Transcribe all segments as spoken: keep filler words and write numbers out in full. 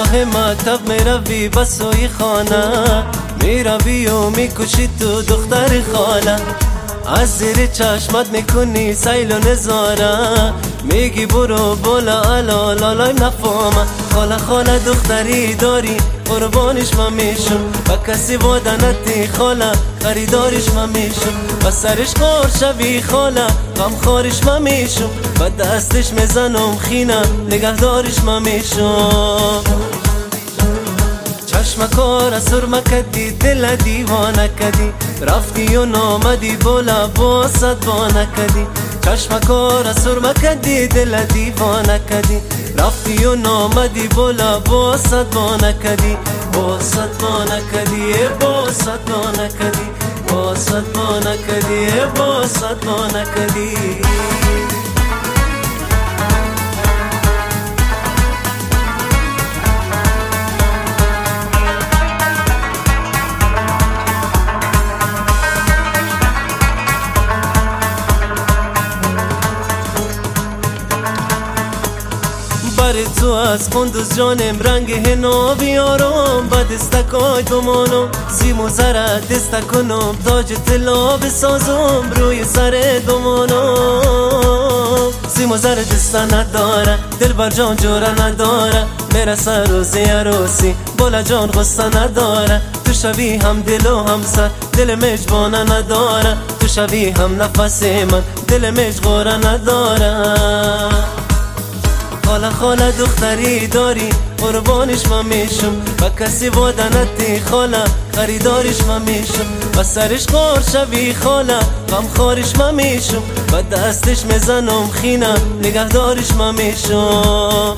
راه مکتب میروی بسوی خانه، میروی و میکشی تو دختر خاله. از زیر چشمت میکنی سیل و نظاره، میگی برو بالا الا لالای نفهمه. خاله خاله دختری داری قربانش من میشم، و کسی واده نتی خاله خریدارش من میشم. و سرش خور شوی خاله غم خارش من میشم، و دستش میزنم خینه نگهدارش من میشم. چشم کار سرمه کدی دل دیوانه کدی، رفتی و نامدی بولا باست بانه کدی. چشم کار سرمه کدی دل دیوانه کدی، رفتی و نامدی بولا باست بانه کدی. باست بانه کدی باست بانه کدی، باست بانه کدی باست بانه کدی. بر تو از قندوز جانم رنگ هنو بیارم، با دستکای بمانم سیم و زره دستکنم، تاج طلا بسازم روی سر دومانم. سیم و زره دسته نداره دل بر جان جوره نداره، میرسه روزی عروسی بالا جان غصه نداره. تو شوی هم دل و هم سر دل مجبانه نداره، تو شوی هم نفس من دل مجبوره نداره. خاله خاله دختری داری قربانش من میشم، و کسی واده نتی خاله خریدارش من میشم. و سرش خور شوی خاله غم خارش من میشم، و دستش میزنم خینه نگهدارش من میشم.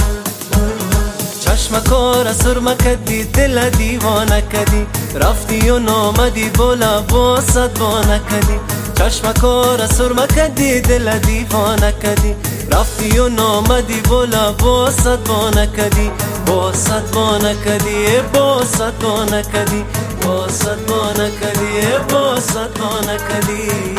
چشم کار سرمه کدی دل دیوانه کدی، رفتی و نامدی بولا باست بانه کدی. چشم کار سرمه کدی دل دیوانه کدی، رفتی و نامدی بولا باست بانه کدی. باست بانه کدی باست بانه کدی، باست بانه کدی باست بانه کدی.